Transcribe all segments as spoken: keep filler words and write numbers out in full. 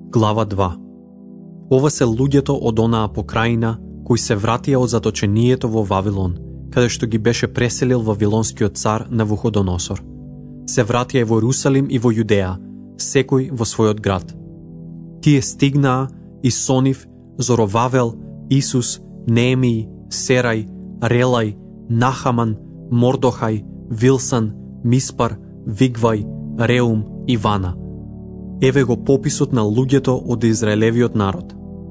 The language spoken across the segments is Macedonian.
Глава два. Ова се луѓето од онаа покрајина кои се вратија од заточението во Вавилон, каде што ги беше преселил вавилонскиот цар Навуходоносор. Се вратија и во Ерусалим и во Јудеја, секој во својот град. Тие стигнаа и Сонив, Зоровавел, Исус, Неемиј, Серај, Релај, Нахаман, Мордохај, Вилсан, Миспар, Вигвај, Реум и Вана. Еве го пописот на луѓето од Израелевиот народ.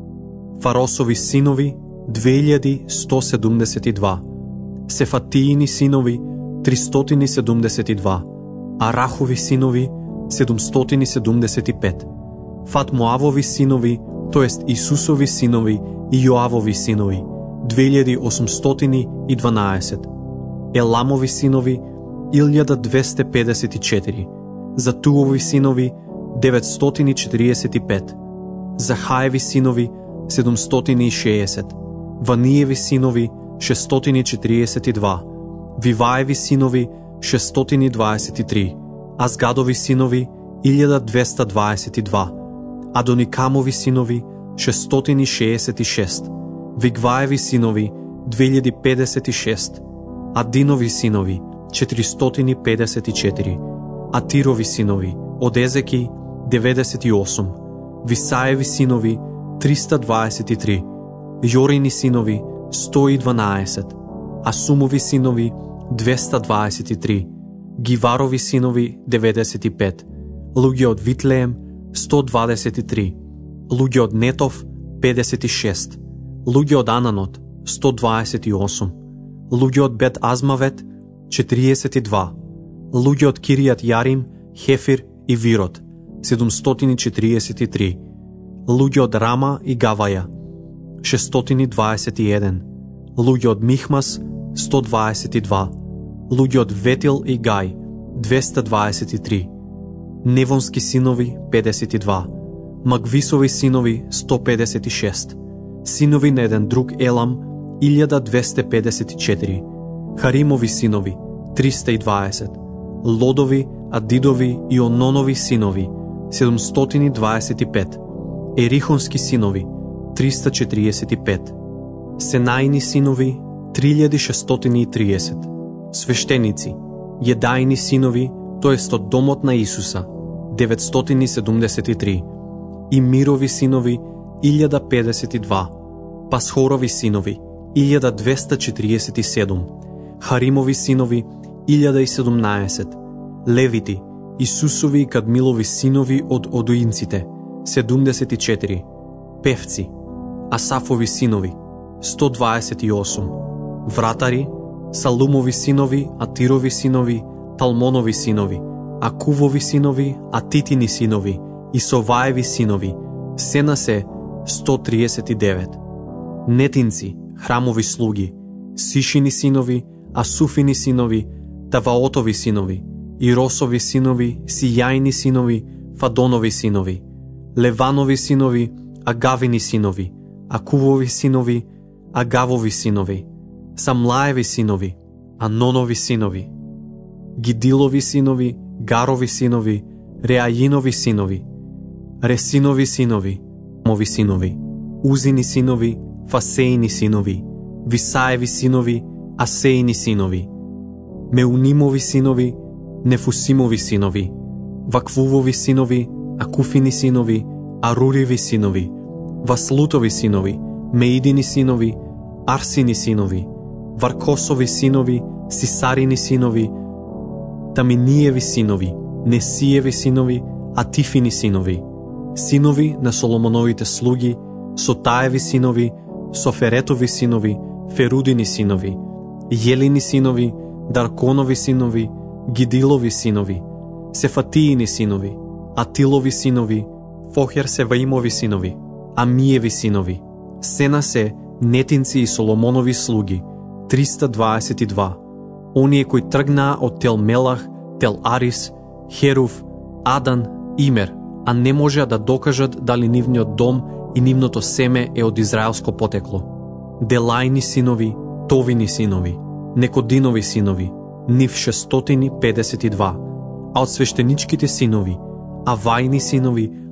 Фаросови синови две илјади сто седумдесет и два, Сефатиини синови тристоти седумдесет и два, Арахови синови седумстоти седумдесет и пет, Фатмоавови синови, тоест Исусови синови и Јоавови синови две илјади осумстоти и дванаесет, Еламови синови илјада двесте педесет и четири, Затуови синови деветстоти четириесет и пет, Захаеви синови седумстоти и шеесет, Ваниеви синови шестоти четириесет и два, Виваеви синови шестоти дваесет и три, Азгадови синови илјада двеста дваесет и два, Адоникамови синови шестоти шеесет и шест, Вигваеви синови две илјади педесет и шест, Адинови синови четиристоти педесет и четири, Атирови синови од Езеки деветдесет и осум, Висаеви синови триста дваесет и три, Јорини синови сто и дванаесет, Асумови синови двеста дваесет и три, Гиварови синови деветдесет и пет, луѓе од Витлеем сто дваесет и три, луѓе од Нетов педесет и шест, луѓе од Ананот сто дваесет и осум, луѓе од Бет Азмавет четириесет и два, луѓе од Киријат Јарим, Хефир и Вирот седумстоти четириесет и три, луѓе од Рама и Гаваја шестоти дваесет и еден, луѓе од Михмас сто дваесет и два, луѓе од Ветил и Гај двеста дваесет и три, Невонски синови педесет и два, Магвисови синови сто педесет и шест, синови на еден друг Елам илјада двесте педесет и четири, Харимови синови триста и дваесет, Лодови, Адидови и Ононови синови седумстоти дваесет и пет, Ерихонски синови триста четириесет и пет, Сенаини синови три илјади шестоти и триесет, свештеници, Једаини синови, тоест од домот на Исуса деветстоти седумдесет и три, и Мирови синови илјада педесет и два, Пасхорови синови илјада двеста четириесет и седум, Харимови синови илјада и седумнаесет, Левити, Исусови и Кадмилови синови од Одуинците седумдесет и четири, Певци, Асафови синови сто дваесет и осум, Вратари, Салумови синови, Атирови синови, Талмонови синови, Акувови синови, Атитини синови и Соваеви синови, се на се сто триесет и девет, Нетинци, храмови слуги, Сишини синови, Асуфини синови, Таваотови синови, Иросови синови, Сијајни синови, Фадонови синови, Леванови синови, Агавини синови, Акувови синови, Агавови синови, Самлаеви синови, Анонови синови, Гидилови синови, Гарови синови, Реајинови синови, Ресинови синови, Мови синови, Узини синови, Фасеини синови, Висаеви синови, Асеини синови, Меунимови синови, Нефусимови синови, Ваквувови синови, Акуфини синови, Аруриви синови, Васлутови синови, Меидини синови, Арсини синови, Варкосови синови, Сисарини синови, Таминиеви синови, Несиеви синови, Атифини синови, синови на Соломоновите слуги, Сотаеви синови, Соферетови синови, Ферудини синови, Јелини синови, Дарконови синови, Гидилови синови, Сефатиини синови, Атилови синови, Фохерсеваимови синови, Амиеви синови, се на се Нетинци и Соломонови слуги триста дваесет и два, оние кои тргнаа од Тел Мелах, Тел Арис, Херув, Адан, Имер, а не можеа да докажат дали нивниот дом и нивното семе е од израелско потекло. Делајни синови, Товини синови, Некодинови синови, нив шестоти педесет и два, а од свештеничките синови, Авајни синови,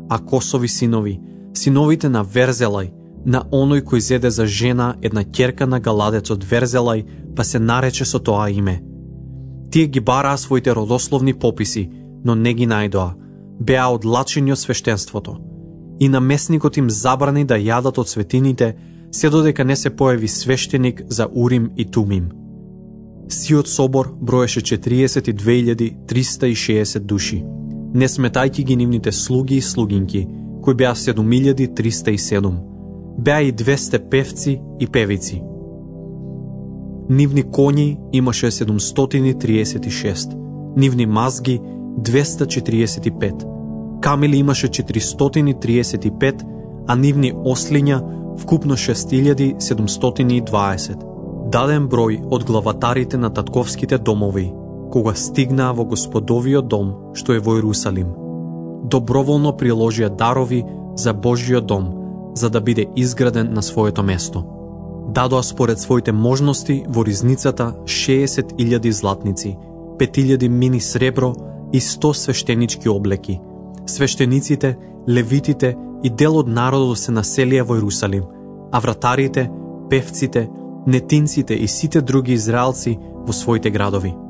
а Косови синови, синовите на Верзелај, на оној кој зеде за жена една ќерка на Галадецот Верзелај, па се нарече со тоа име. Тие ги бараа своите родословни пописи, но не ги најдоа, беа одлачени од свештенството. И намесникот им забрани да јадат од светините, се додека не се појави свештеник за Урим и Тумим. Сиот собор броеше четириесет и две илјади триста и шеесет души, не сметајќи ги нивните слуги и слугинки, кои беа седум илјади триста и седум. Беа и двесте певци и певици. Нивни коњи имаше седумстотини триесет и шест, нивни мазги двеста четириесет и пет, камили имаше четиристотини триесет и пет, а нивни ослиња вкупно шест илјади седумстотини и дваесет. Даден број од главатарите на татковските домови, кога стигнаа во Господовиот дом, што е во Иерусалим, доброволно приложија дарови за Божјиот дом, за да биде изграден на своето место. Дадоа според своите можности во ризницата шеесет илјади златници, пет илјади мини сребро и сто свештенички облеки. Свештениците, левитите и дел од народот се населија во Иерусалим, а вратарите, певците, нетинците и сите други израелци во своите градови.